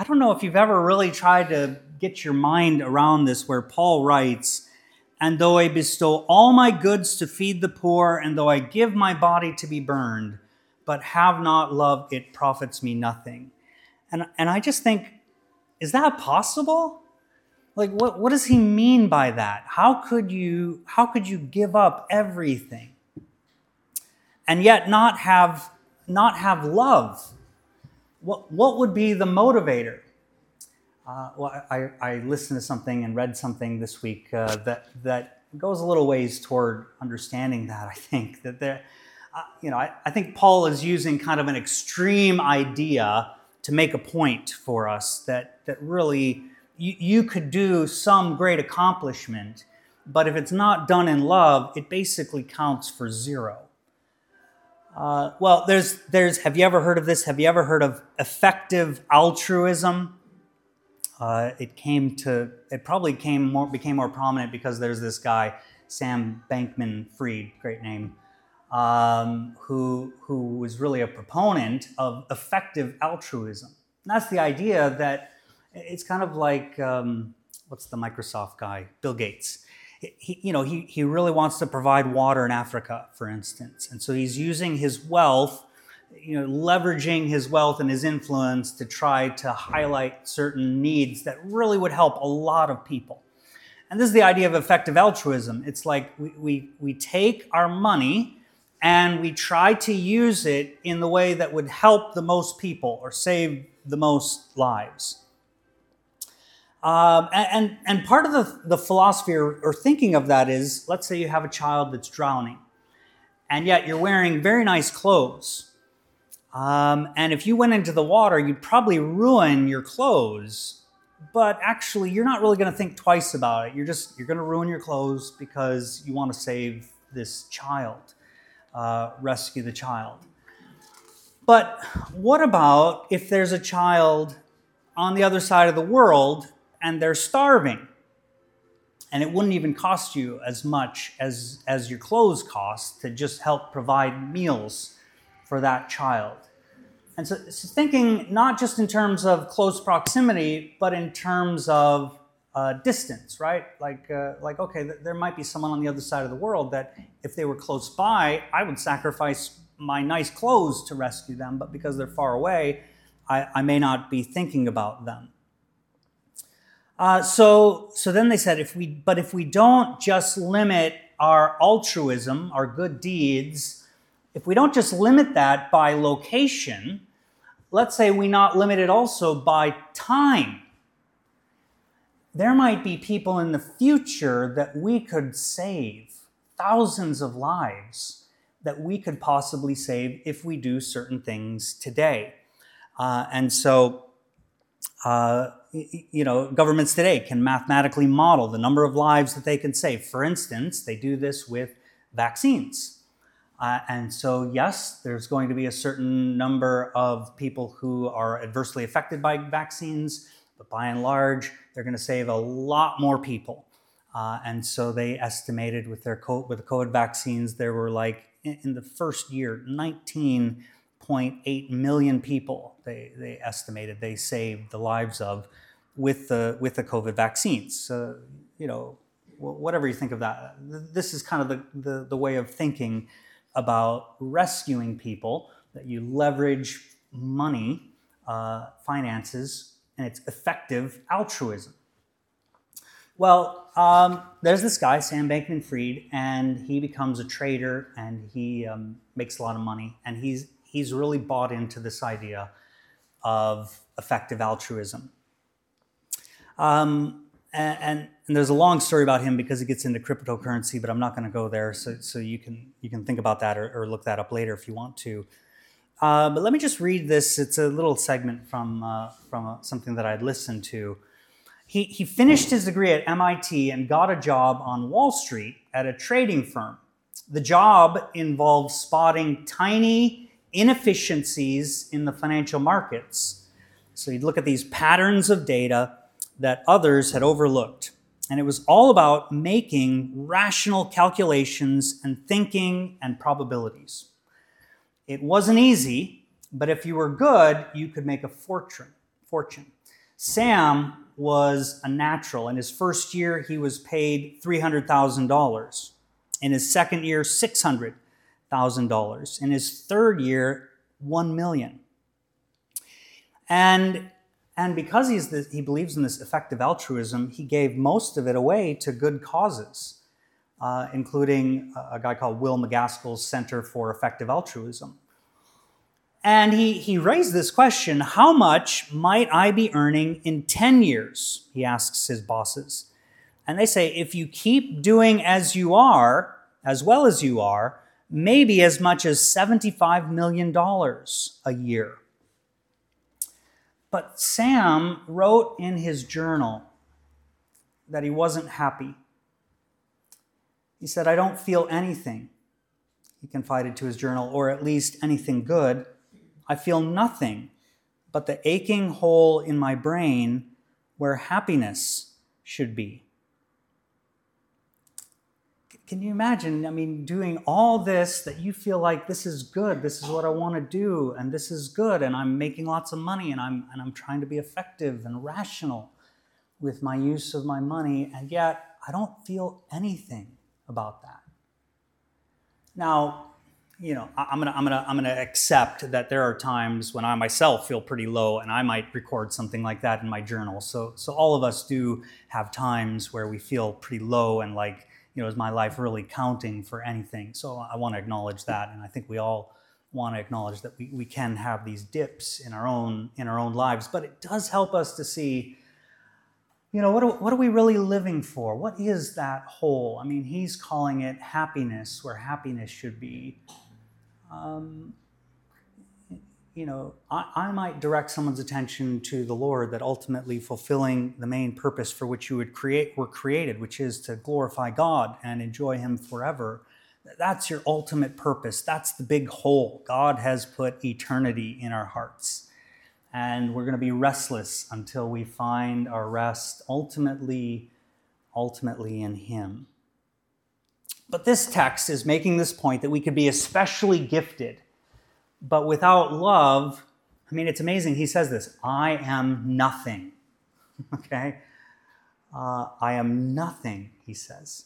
don't know if you've ever really tried to get your mind around this, where Paul writes, "And though I bestow all my goods to feed the poor, and though I give my body to be burned, but have not love, it profits me nothing." And I just think, is that possible? Like, what does he mean by that? How could you give up everything and yet not have love? What would be the motivator? I listened to something and read something this week that goes a little ways toward understanding that. I think that I think Paul is using kind of an extreme idea to make a point for us that really you could do some great accomplishment, but if it's not done in love, it basically counts for zero. Well, there's. Have you ever heard of this? Have you ever heard of effective altruism? It probably became more prominent because there's this guy, Sam Bankman-Fried, great name, who was really a proponent of effective altruism. And that's the idea that it's kind of like what's the Microsoft guy, Bill Gates. He really wants to provide water in Africa, for instance, and so he's using his wealth, leveraging his wealth and his influence to try to highlight certain needs that really would help a lot of people. And this is the idea of effective altruism. It's like we take our money and we try to use it in the way that would help the most people or save the most lives. And part of the philosophy or thinking of that is, let's say you have a child that's drowning, and yet you're wearing very nice clothes. And if you went into the water, you'd probably ruin your clothes. But actually, you're not really going to think twice about it. You're going to ruin your clothes because you want to save this child, rescue the child. But what about if there's a child on the other side of the world and they're starving, and it wouldn't even cost you as much as your clothes cost to just help provide meals for that child? And so thinking not just in terms of close proximity, but in terms of distance, right? Like, okay, there might be someone on the other side of the world that if they were close by, I would sacrifice my nice clothes to rescue them, but because they're far away, I may not be thinking about them. So then they said, if we don't just limit our altruism, our good deeds, if we don't just limit that by location, let's say we not limit it also by time. There might be people in the future that we could save, thousands of lives that we could possibly save if we do certain things today. And so governments today can mathematically model the number of lives that they can save. For instance, they do this with vaccines. And so, yes, there's going to be a certain number of people who are adversely affected by vaccines, but by and large, they're going to save a lot more people. And so they estimated with the COVID vaccines, there were in the first year, 19.8 million people they estimated they saved the lives of with the COVID vaccines. So, whatever you think of that, this is kind of the way of thinking about rescuing people, that you leverage money, finances, and it's effective altruism. Well, there's this guy, Sam Bankman-Fried, and he becomes a trader, and he makes a lot of money, and he's really bought into this idea of effective altruism. And there's a long story about him because he gets into cryptocurrency, but I'm not going to go there. So you can think about that or look that up later if you want to. But let me just read this. It's a little segment from something that I'd listened to. He finished his degree at MIT and got a job on Wall Street at a trading firm. The job involved spotting tiny inefficiencies in the financial markets. So he'd look at these patterns of data that others had overlooked. And it was all about making rational calculations and thinking and probabilities. It wasn't easy, but if you were good, you could make a fortune. Sam was a natural. In his first year, he was paid $300,000. In his second year, $600,000. In his third year, $1 million. And because he believes in this effective altruism, he gave most of it away to good causes, including a guy called Will McGaskill's Center for Effective Altruism. And he raised this question, how much might I be earning in 10 years? He asks his bosses. And they say, if you keep doing as you are, as well as you are, maybe as much as $75 million a year. But Sam wrote in his journal that he wasn't happy. He said, I don't feel anything, he confided to his journal, or at least anything good. I feel nothing but the aching hole in my brain where happiness should be. Can you imagine, doing all this that you feel like this is good, this is what I want to do, and this is good, and I'm making lots of money, and I'm trying to be effective and rational with my use of my money, and yet I don't feel anything about that. Now, I'm gonna accept that there are times when I myself feel pretty low, and I might record something like that in my journal. So all of us do have times where we feel pretty low and like, is my life really counting for anything? So I want to acknowledge that, and I think we all want to acknowledge that we can have these dips in our own lives. But it does help us to see, what are we really living for? What is that whole? He's calling it happiness, where happiness should be. I might direct someone's attention to the Lord, that ultimately fulfilling the main purpose for which you were created, which is to glorify God and enjoy Him forever. That's your ultimate purpose. That's the big hole. God has put eternity in our hearts. And we're going to be restless until we find our rest ultimately in Him. But this text is making this point that we could be especially gifted, but without love, it's amazing. He says this, I am nothing. Okay? I am nothing, he says.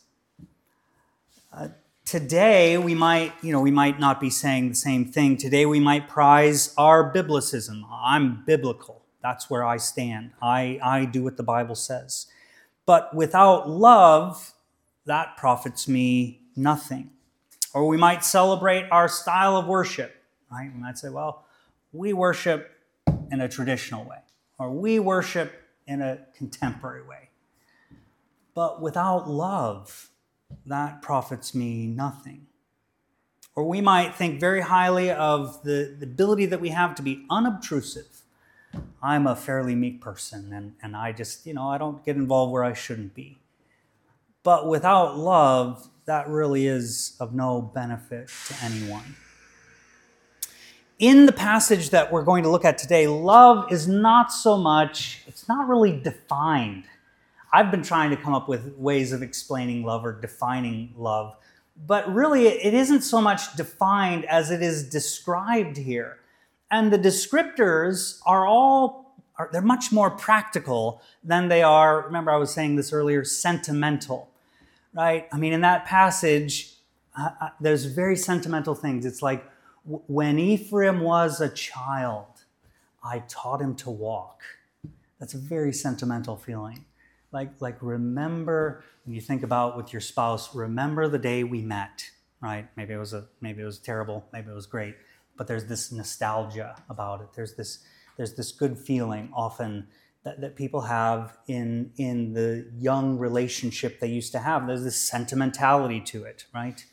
Today, we might not be saying the same thing. Today, we might prize our biblicism. I'm biblical. That's where I stand. I do what the Bible says. But without love, that profits me nothing. Or we might celebrate our style of worship, right? We might say, well, we worship in a traditional way, or we worship in a contemporary way. But without love, that profits me nothing. Or we might think very highly of the ability that we have to be unobtrusive. I'm a fairly meek person, and I just, I don't get involved where I shouldn't be. But without love, that really is of no benefit to anyone. In the passage that we're going to look at today, love is not so much, it's not really defined. I've been trying to come up with ways of explaining love or defining love, but really it isn't so much defined as it is described here. And the descriptors they're much more practical than they are, remember I was saying this earlier, sentimental, right? In that passage, there's very sentimental things. It's like, when Ephraim was a child, I taught him to walk. That's a very sentimental feeling. Like remember, when you think about with your spouse, remember the day we met, right? Maybe it was terrible, maybe it was great, but there's this nostalgia about it. There's this good feeling often that people have in the young relationship they used to have. There's this sentimentality to it, right?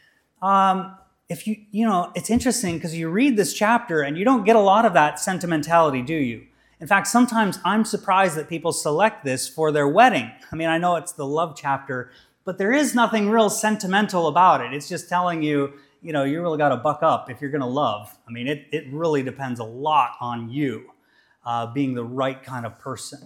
It's interesting because you read this chapter and you don't get a lot of that sentimentality, do you? In fact, sometimes I'm surprised that people select this for their wedding. I know it's the love chapter, but there is nothing real sentimental about it. It's just telling you, you really got to buck up if you're going to love. It really depends a lot on you being the right kind of person.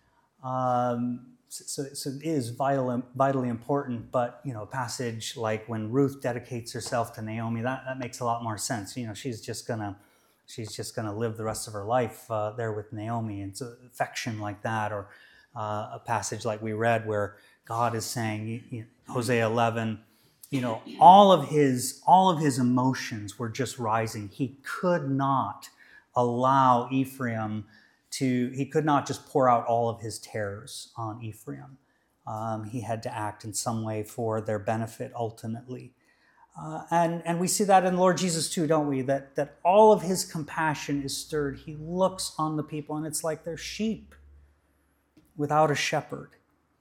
So it is vitally important, but, a passage like when Ruth dedicates herself to Naomi, that makes a lot more sense. She's just going to she's just going to live the rest of her life there with Naomi. And so affection like that, or a passage like we read where God is saying, Hosea 11, all of his emotions were just rising. He could not allow Ephraim he could not just pour out all of his terrors on Ephraim. He had to act in some way for their benefit ultimately. And we see that in the Lord Jesus too, don't we? That all of his compassion is stirred. He looks on the people and it's like they're sheep without a shepherd.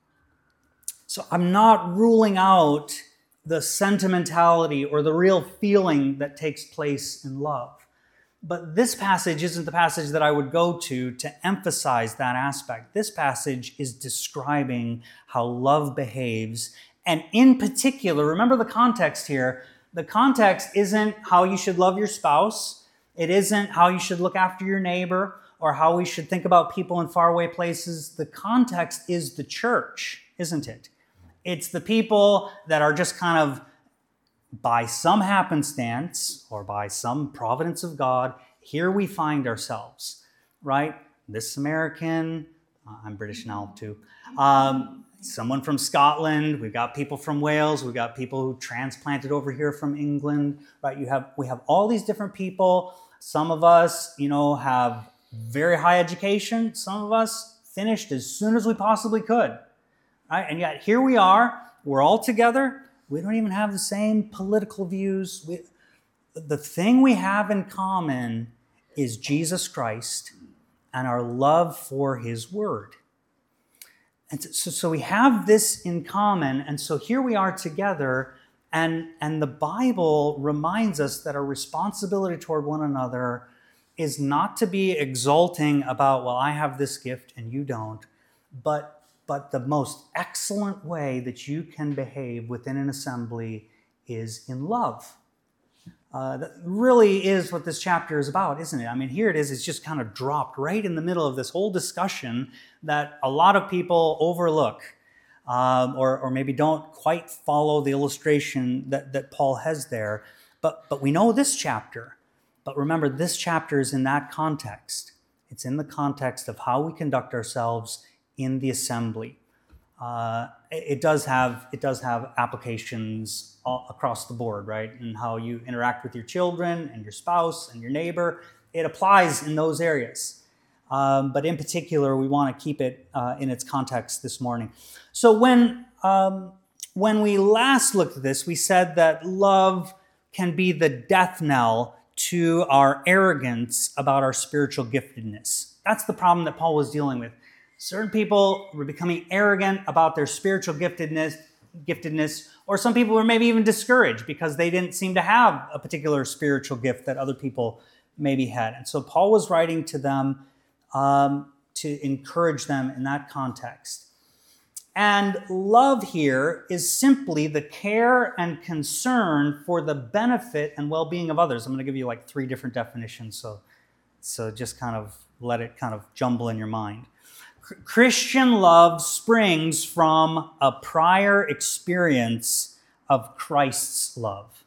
So I'm not ruling out the sentimentality or the real feeling that takes place in love. But this passage isn't the passage that I would go to emphasize that aspect. This passage is describing how love behaves. And in particular, remember the context here. The context isn't how you should love your spouse. It isn't how you should look after your neighbor or how we should think about people in faraway places. The context is the church, isn't it? It's the people that are just kind of, by some happenstance or by some providence of God, here we find ourselves, right? This American, I'm British now too, someone from Scotland, we've got people from Wales, we've got people who transplanted over here from England, right? We have all these different people. Some of us, have very high education. Some of us finished as soon as we possibly could, right? And yet here we are, we're all together. We don't even have the same political views. The thing we have in common is Jesus Christ and our love for his word. And so we have this in common, and so here we are together, and the Bible reminds us that our responsibility toward one another is not to be exulting about, well, I have this gift and you don't, but the most excellent way that you can behave within an assembly is in love. That really is what this chapter is about, isn't it? I mean, here it is. It's just kind of dropped right in the middle of this whole discussion that a lot of people overlook or maybe don't quite follow the illustration that Paul has there. But we know this chapter. But remember, this chapter is in that context. It's in the context of how we conduct ourselves in the assembly. It does have applications all across the board, right? And how you interact with your children and your spouse and your neighbor. It applies in those areas. But in particular, we want to keep it in its context this morning. So when we last looked at this, we said that love can be the death knell to our arrogance about our spiritual giftedness. That's the problem that Paul was dealing with. Certain people were becoming arrogant about their spiritual giftedness, or some people were maybe even discouraged because they didn't seem to have a particular spiritual gift that other people maybe had. And so Paul was writing to them to encourage them in that context. And love here is simply the care and concern for the benefit and well-being of others. I'm going to give you like 3 different definitions, so just kind of let it kind of jumble in your mind. Christian love springs from a prior experience of Christ's love.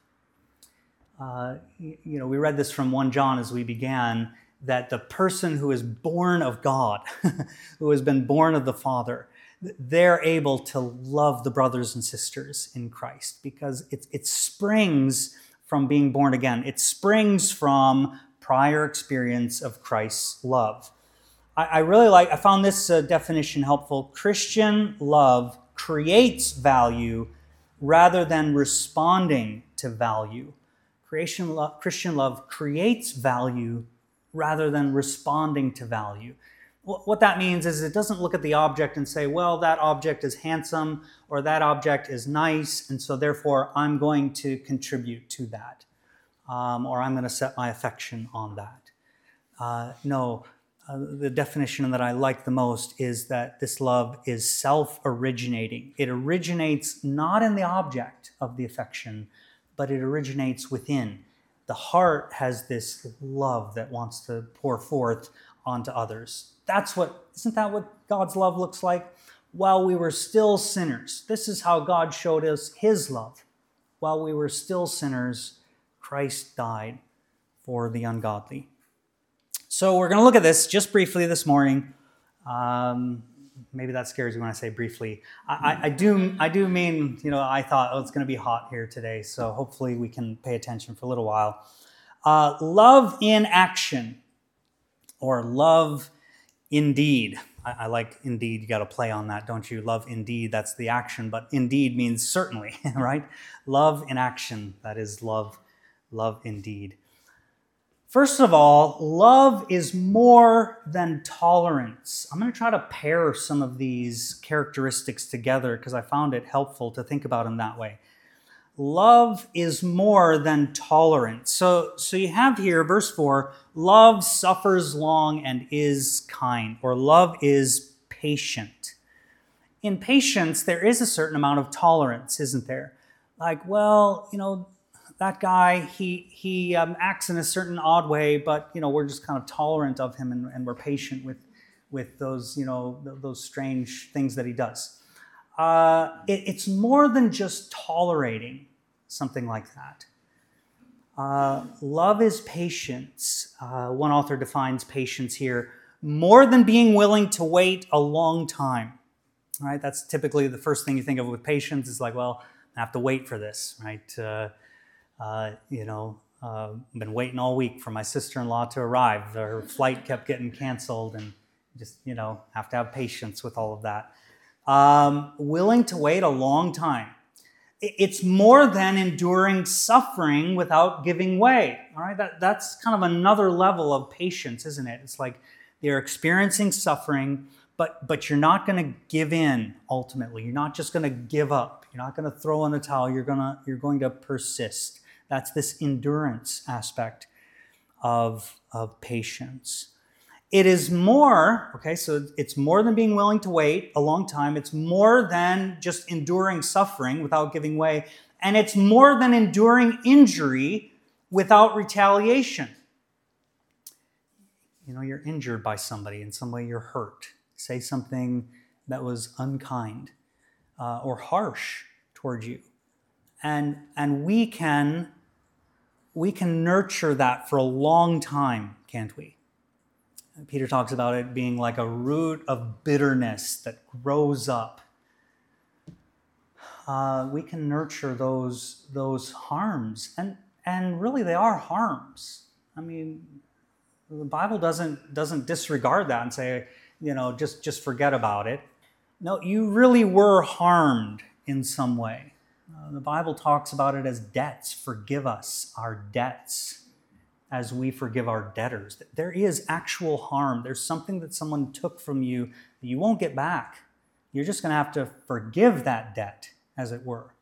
We read this from 1 John as we began, that the person who is born of God, who has been born of the Father, they're able to love the brothers and sisters in Christ because it springs from being born again. It springs from prior experience of Christ's love. I found this definition helpful. Christian love creates value rather than responding to value. Christian love creates value rather than responding to value. What that means is it doesn't look at the object and say, well, that object is handsome or that object is nice, and so therefore I'm going to contribute to that, or I'm going to set my affection on that. No. The definition that I like the most is that this love is self-originating. It originates not in the object of the affection, but it originates within. The heart has this love that wants to pour forth onto others. Isn't that what God's love looks like? While we were still sinners, this is how God showed us his love. While we were still sinners, Christ died for the ungodly. So we're going to look at this just briefly this morning. Maybe that scares you when I say briefly. I do mean, I thought, it's going to be hot here today, so hopefully we can pay attention for a little while. Love in action, or love indeed. I like indeed. You got to play on that, don't you? Love indeed, that's the action, but indeed means certainly, right? Love in action, that is love indeed. First of all, love is more than tolerance. I'm going to try to pair some of these characteristics together because I found it helpful to think about them that way. Love is more than tolerance. So you have here, verse 4, love suffers long and is kind, or love is patient. In patience, there is a certain amount of tolerance, isn't there? Like, that guy, he acts in a certain odd way, but we're just kind of tolerant of him, and we're patient with those those strange things that he does. It's more than just tolerating something like that. Love is patience. One author defines patience here more than being willing to wait a long time. Right? That's typically the first thing you think of with patience. Is like, well, I have to wait for this, right? I've been waiting all week for my sister-in-law to arrive. Her flight kept getting canceled, and just, have to have patience with all of that. Willing to wait a long time. It's more than enduring suffering without giving way. All right, that's kind of another level of patience, isn't it? It's like they're experiencing suffering, but you're not going to give in ultimately. You're not just going to give up. You're not going to throw in the towel. You're going to persist. That's this endurance aspect of patience. It is more, so it's more than being willing to wait a long time. It's more than just enduring suffering without giving way. And it's more than enduring injury without retaliation. You're injured by somebody. In some way you're hurt. Say something that was unkind or harsh toward you. And we can nurture that for a long time, can't we? Peter talks about it being like a root of bitterness that grows up. We can nurture those harms, and really they are harms. I mean, the Bible doesn't disregard that and say, just forget about it. No, you really were harmed in some way. The Bible talks about it as debts. Forgive us our debts as we forgive our debtors. There is actual harm. There's something that someone took from you that you won't get back. You're just going to have to forgive that debt, as it were.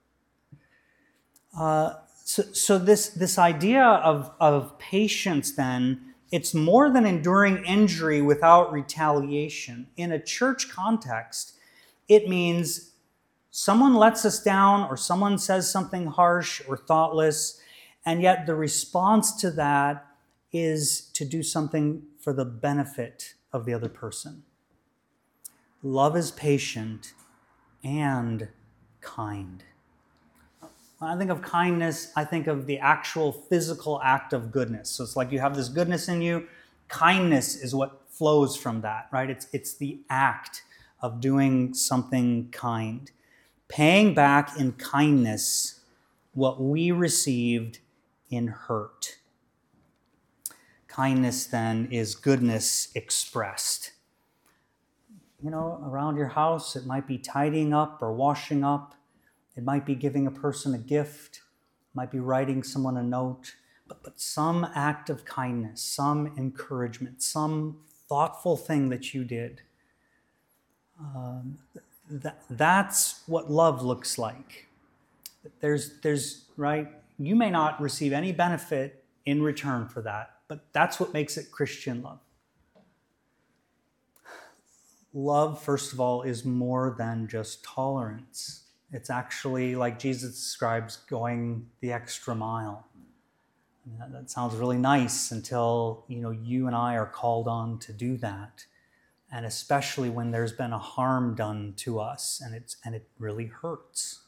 So this idea of patience, then, it's more than enduring injury without retaliation. In a church context, it means someone lets us down, or someone says something harsh or thoughtless, and yet the response to that is to do something for the benefit of the other person. Love is patient and kind. When I think of kindness, I think of the actual physical act of goodness. So it's like you have this goodness in you. Kindness is what flows from that, right? It's the act of doing something kind. Paying back in kindness what we received in hurt. Kindness, then, is goodness expressed. Around your house, it might be tidying up or washing up. It might be giving a person a gift. It might be writing someone a note. But some act of kindness, some encouragement, some thoughtful thing that you did. That's what love looks like. There's right? You may not receive any benefit in return for that, but that's what makes it Christian love. Love, first of all, is more than just tolerance. It's actually, like Jesus describes, going the extra mile. That sounds really nice until you and I are called on to do that, and especially when there's been a harm done to us, and it really hurts.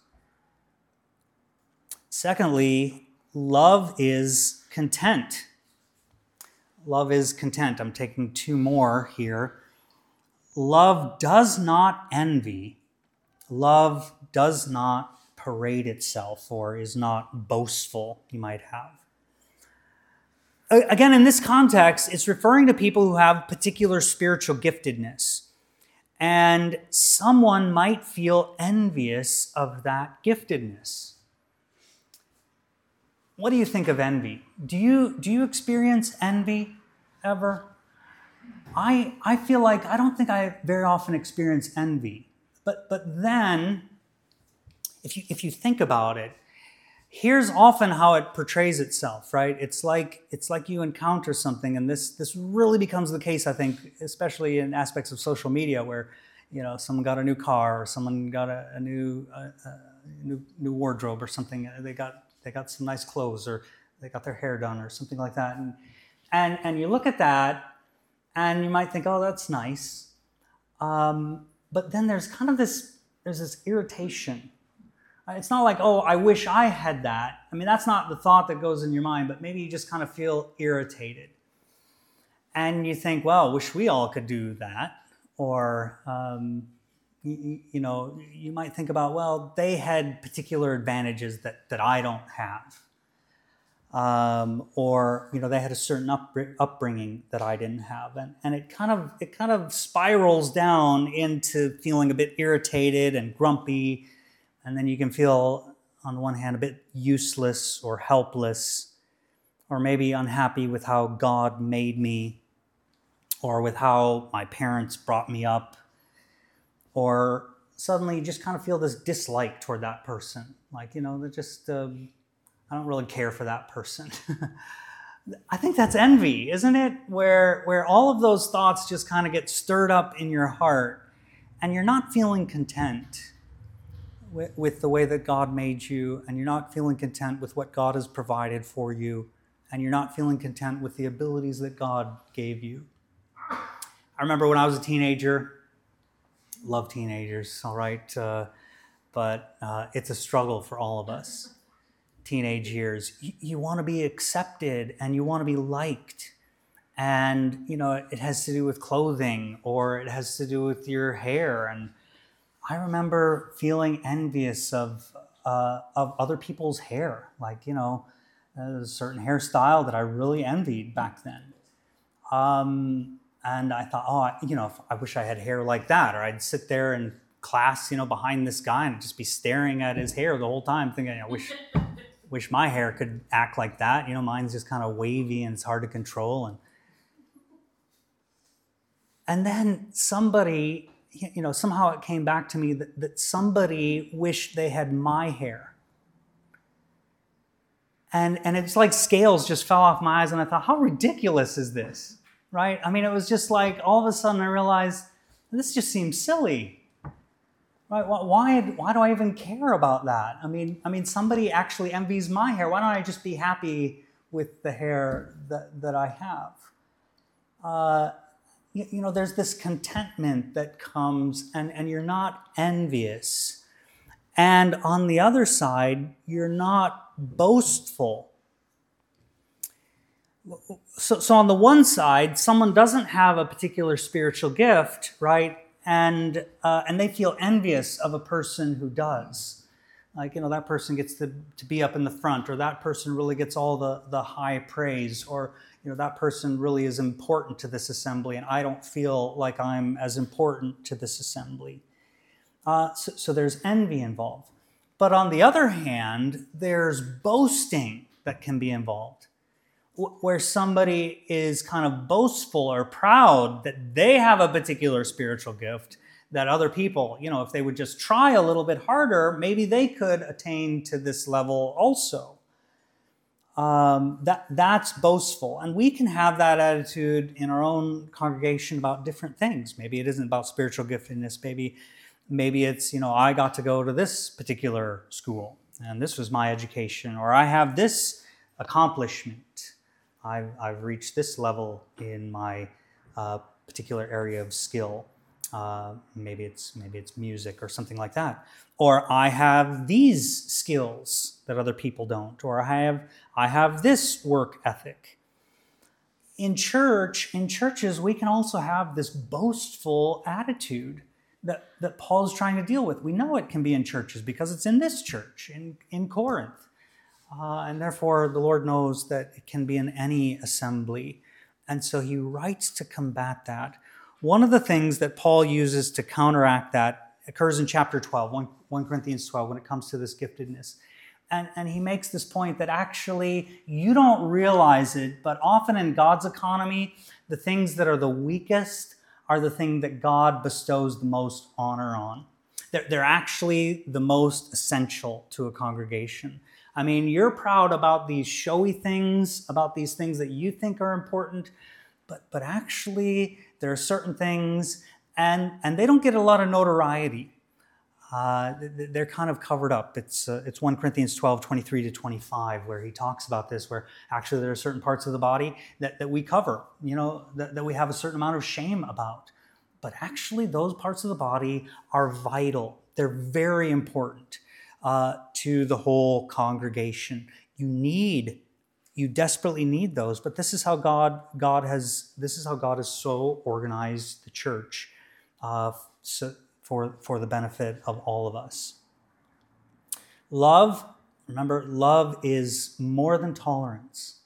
Secondly, love is content. Love is content. I'm taking two more here. Love does not envy. Love does not parade itself or is not boastful, you might have. Again, in this context, it's referring to people who have particular spiritual giftedness. And someone might feel envious of that giftedness. What do you think of envy? Do you experience envy ever? I feel like I don't think I very often experience envy. But then, if you think about it, here's often how it portrays itself, right? It's like you encounter something, and this really becomes the case, I think, especially in aspects of social media, where someone got a new car, or someone got a new wardrobe or something. They got some nice clothes, or they got their hair done, or something like that, and you look at that, and you might think, oh, that's nice, but then there's this irritation. It's not like, oh, I wish I had that. I mean, that's not the thought that goes in your mind, but maybe you just kind of feel irritated. And you think, well, wish we all could do that. Or, you might think about, well, they had particular advantages that I don't have. Or they had a certain upbringing that I didn't have. And it kind of spirals down into feeling a bit irritated and grumpy. And then you can feel, on the one hand, a bit useless or helpless, or maybe unhappy with how God made me, or with how my parents brought me up, or suddenly you just kind of feel this dislike toward that person. Like, they're just, I don't really care for that person. I think that's envy, isn't it? Where all of those thoughts just kind of get stirred up in your heart, and you're not feeling content with the way that God made you, and you're not feeling content with what God has provided for you, and you're not feeling content with the abilities that God gave you. I remember when I was a teenager, love teenagers, all right, but it's a struggle for all of us. Teenage years, you want to be accepted and you want to be liked, and it has to do with clothing, or it has to do with your hair. And I remember feeling envious of other people's hair. Like, there's a certain hairstyle that I really envied back then. And I thought, I wish I had hair like that. Or I'd sit there in class, behind this guy and just be staring at his hair the whole time, thinking, I wish my hair could act like that. Mine's just kind of wavy and it's hard to control. And then somebody, somehow it came back to me that somebody wished they had my hair. And it's like scales just fell off my eyes, and I thought, how ridiculous is this, right? I mean, it was just like, all of a sudden I realized, this just seems silly, right? Why do I even care about that? I mean, somebody actually envies my hair. Why don't I just be happy with the hair that I have? There's this contentment that comes, and you're not envious. And on the other side, you're not boastful. So on the one side, someone doesn't have a particular spiritual gift, right? And they feel envious of a person who does. Like, that person gets to be up in the front, or that person really gets all the high praise, or that person really is important to this assembly, and I don't feel like I'm as important to this assembly. So there's envy involved. But on the other hand, there's boasting that can be involved, where somebody is kind of boastful or proud that they have a particular spiritual gift that other people, if they would just try a little bit harder, maybe they could attain to this level also. That's boastful. And we can have that attitude in our own congregation about different things. Maybe it isn't about spiritual giftedness. Maybe it's, I got to go to this particular school, and this was my education, or I have this accomplishment. I've reached this level in my particular area of skill. Maybe it's music or something like that. Or I have these skills that other people don't. Or I have this work ethic. in churches, we can also have this boastful attitude that Paul's trying to deal with. We know it can be in churches because it's in this church, in Corinth. And therefore, the Lord knows that it can be in any assembly. And so he writes to combat that. One of the things that Paul uses to counteract that occurs in chapter 12, 1 Corinthians 12, when it comes to this giftedness. And he makes this point that actually you don't realize it, but often in God's economy, the things that are the weakest are the thing that God bestows the most honor on. They're actually the most essential to a congregation. I mean, you're proud about these showy things, about these things that you think are important, but actually there are certain things, and they don't get a lot of notoriety. They're kind of covered up. It's 1 Corinthians 12, 23 to 25, where he talks about this, where actually there are certain parts of the body that we cover, that we have a certain amount of shame about. But actually those parts of the body are vital. They're very important to the whole congregation. You desperately need those, but this is how God has so organized the church for the benefit of all of us. Love, remember, love is more than tolerance.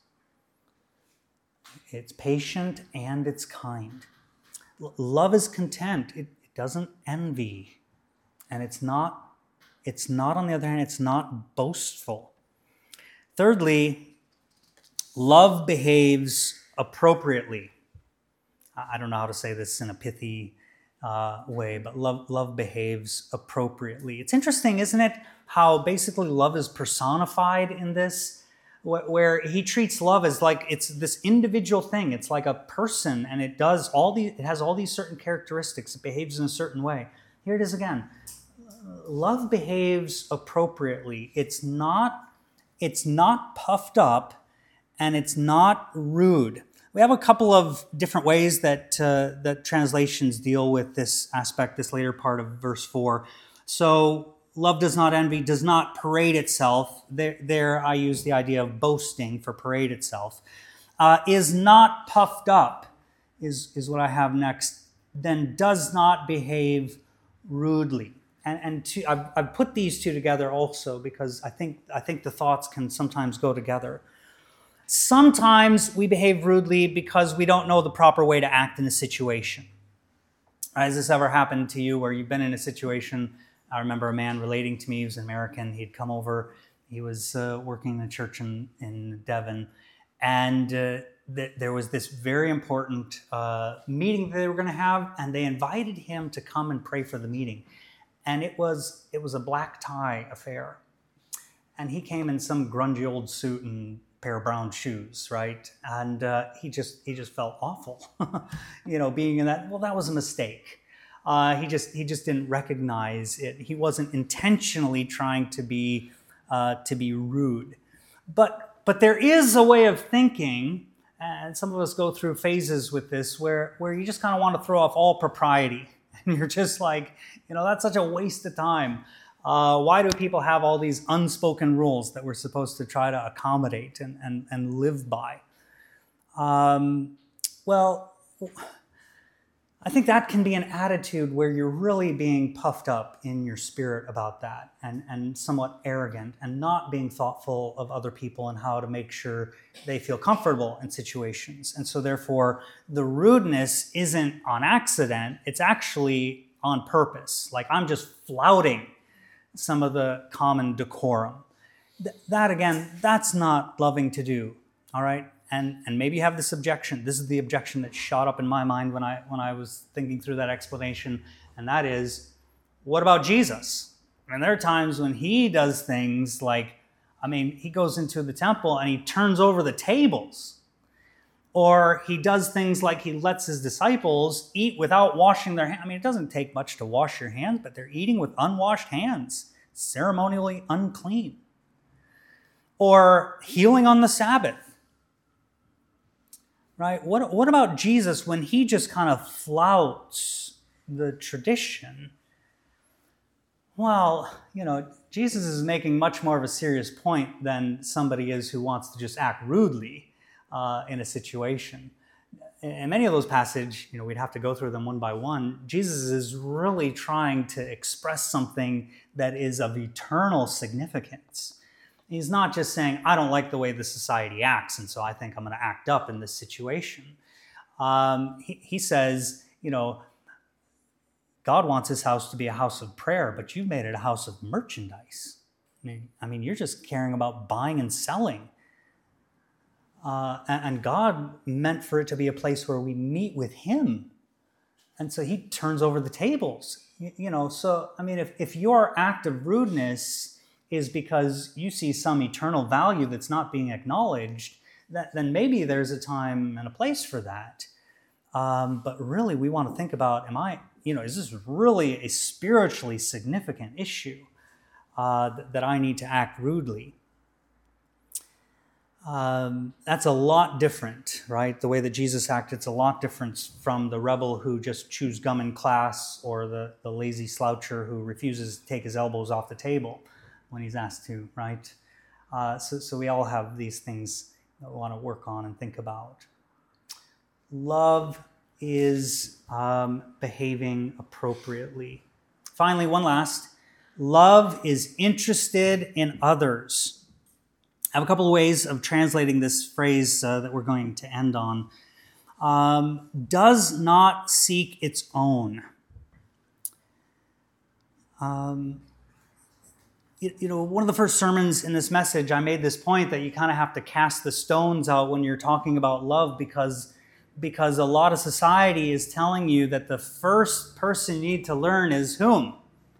It's patient and it's kind. Love is content. It doesn't envy. And it's not, on the other hand, it's not boastful. Thirdly, love behaves appropriately. I don't know how to say this in a pithy way, but love behaves appropriately. It's interesting, isn't it, how basically love is personified in this, where he treats love as like it's this individual thing. It's like a person, and it has all these certain characteristics. It behaves in a certain way. Here it is again. Love behaves appropriately. It's not puffed up, and it's not rude. We have a couple of different ways that translations deal with this aspect, this later part of verse 4. So, love does not envy, does not parade itself. There I use the idea of boasting for parade itself. Is not puffed up is what I have next. Then does not behave rudely. And I've put these two together also because I think the thoughts can sometimes go together. Sometimes we behave rudely because we don't know the proper way to act in a situation. Has this ever happened to you where you've been in a situation? I remember a man relating to me. He was an American. He'd come over. He was working in a church in Devon. And there was this very important meeting that they were going to have, and they invited him to come and pray for the meeting. And it was a black tie affair. And he came in some grungy old suit and pair of brown shoes, right? And he just felt awful, being in that. Well, that was a mistake. He just didn't recognize it. He wasn't intentionally trying to be rude, but there is a way of thinking, and some of us go through phases with this where you just kind of want to throw off all propriety, and you're just like, that's such a waste of time. Why do people have all these unspoken rules that we're supposed to try to accommodate and live by? Well, I think that can be an attitude where you're really being puffed up in your spirit about that and somewhat arrogant and not being thoughtful of other people and how to make sure they feel comfortable in situations. And so therefore, the rudeness isn't on accident. It's actually on purpose. Like I'm just flouting some of the common decorum. That again, that's not loving to do, all right? And maybe you have this objection. This is the objection that shot up in my mind when I was thinking through that explanation, and that is, what about Jesus? And there are times when he does things like, he goes into the temple and he turns over the tables. Or he does things like he lets his disciples eat without washing their hands. It doesn't take much to wash your hands, but they're eating with unwashed hands, ceremonially unclean. Or healing on the Sabbath. Right? What about Jesus when he just kind of flouts the tradition? Well, Jesus is making much more of a serious point than somebody is who wants to just act rudely in a situation. in many of those passages, we'd have to go through them one by one. Jesus is really trying to express something that is of eternal significance. He's not just saying, I don't like the way the society acts, and so I think I'm going to act up in this situation. He says, God wants his house to be a house of prayer, but you've made it a house of merchandise. I mean, you're just caring about buying and selling. And God meant for it to be a place where we meet with him. And so he turns over the tables. So, I mean, if your act of rudeness is because you see some eternal value that's not being acknowledged, then maybe there's a time and a place for that. But really, we want to think about, is this really a spiritually significant issue that I need to act rudely? That's a lot different, right? The way that Jesus acted, it's a lot different from the rebel who just chews gum in class, or the lazy sloucher who refuses to take his elbows off the table when he's asked to, right? So we all have these things that we want to work on and think about. Love is behaving appropriately. Finally, one last. Love is interested in others. I have a couple of ways of translating this phrase that we're going to end on. Does not seek its own. One of the first sermons in this message, I made this point that you kind of have to cast the stones out when you're talking about love, because a lot of society is telling you that the first person you need to learn is whom?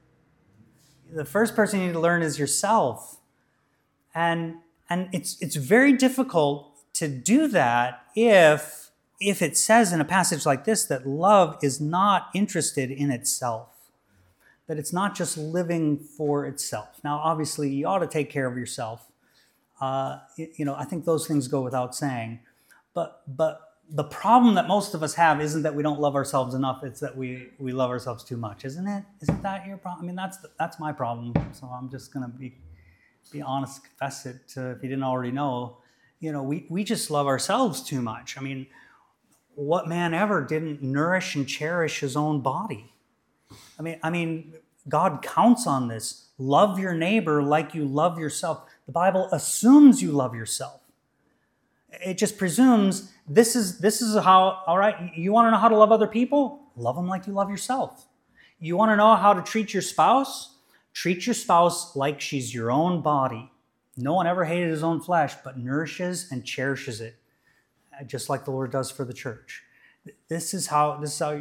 The first person you need to learn is yourself. And it's very difficult to do that if it says in a passage like this that love is not interested in itself, that it's not just living for itself. Now, obviously, you ought to take care of yourself. I think those things go without saying. But the problem that most of us have isn't that we don't love ourselves enough, it's that we love ourselves too much, isn't it? Isn't that your problem? I mean, that's my problem, so I'm just going to be honest, confess it, if you didn't already know. We just love ourselves too much. I mean, what man ever didn't nourish and cherish his own body? I mean, God counts on this. Love your neighbor like you love yourself. The Bible assumes you love yourself. It just presumes this is how, all right, you want to know how to love other people? Love them like you love yourself. You want to know how to treat your spouse? Treat your spouse like she's your own body. No one ever hated his own flesh, but nourishes and cherishes it, just like the Lord does for the church. This is how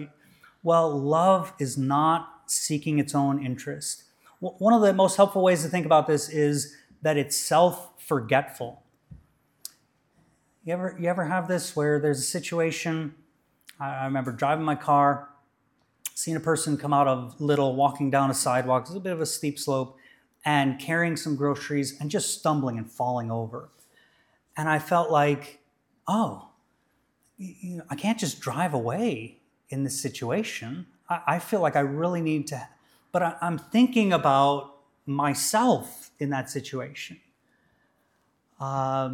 love is not seeking its own interest. One of the most helpful ways to think about this is that it's self-forgetful. You ever have this where there's a situation? I remember driving my car, seeing a person come out of Lidl, walking down a sidewalk. It's a bit of a steep slope, and carrying some groceries and just stumbling and falling over. And I felt like, I can't just drive away in this situation. I feel like I really need to, but I'm thinking about myself in that situation. What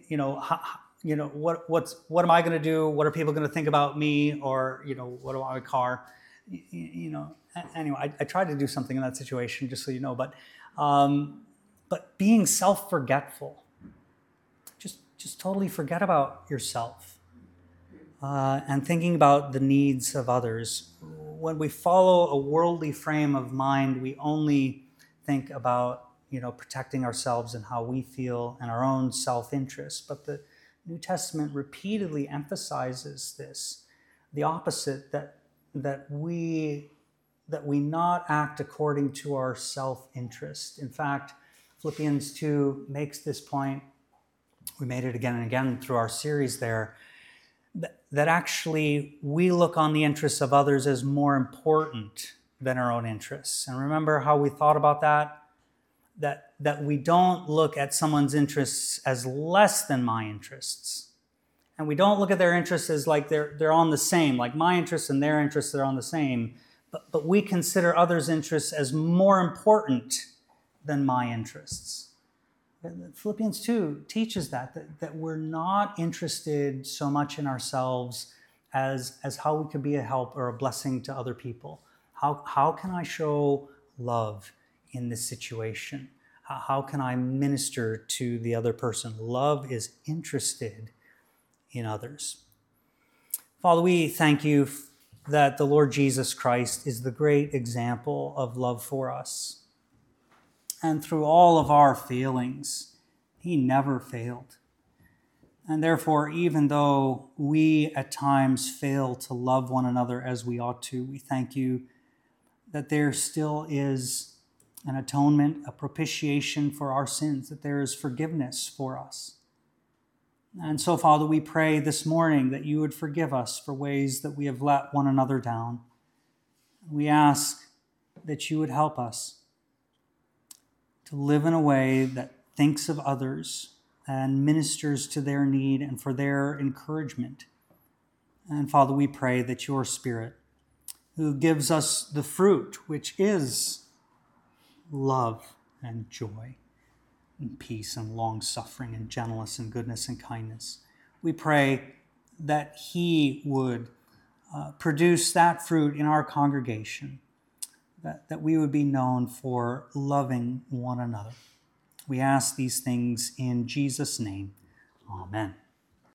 am I going to do? What are people going to think about me? Or, what about my car? Anyway, I tried to do something in that situation, just so you know, but being self-forgetful, just totally forget about yourself, and thinking about the needs of others. When we follow a worldly frame of mind, we only think about, protecting ourselves and how we feel and our own self-interest. But the New Testament repeatedly emphasizes this, the opposite, that we not act according to our self-interest. In fact, Philippians 2 makes this point. We made it again and again through our series there, that actually we look on the interests of others as more important than our own interests. And remember how we thought about that? That we don't look at someone's interests as less than my interests. And we don't look at their interests as like they're on the same, like my interests and their interests are on the same. But we consider others' interests as more important than my interests. Philippians 2 teaches that we're not interested so much in ourselves as how we could be a help or a blessing to other people. How can I show love in this situation? How can I minister to the other person? Love is interested in others. Father, we thank you that the Lord Jesus Christ is the great example of love for us. And through all of our failings, he never failed. And therefore, even though we at times fail to love one another as we ought to, we thank you that there still is an atonement, a propitiation for our sins, that there is forgiveness for us. And so, Father, we pray this morning that you would forgive us for ways that we have let one another down. We ask that you would help us to live in a way that thinks of others and ministers to their need and for their encouragement. And Father, we pray that your Spirit, who gives us the fruit, which is love and joy and peace and long-suffering and gentleness and goodness and kindness, we pray that he would produce that fruit in our congregation, that we would be known for loving one another. We ask these things in Jesus' name. Amen.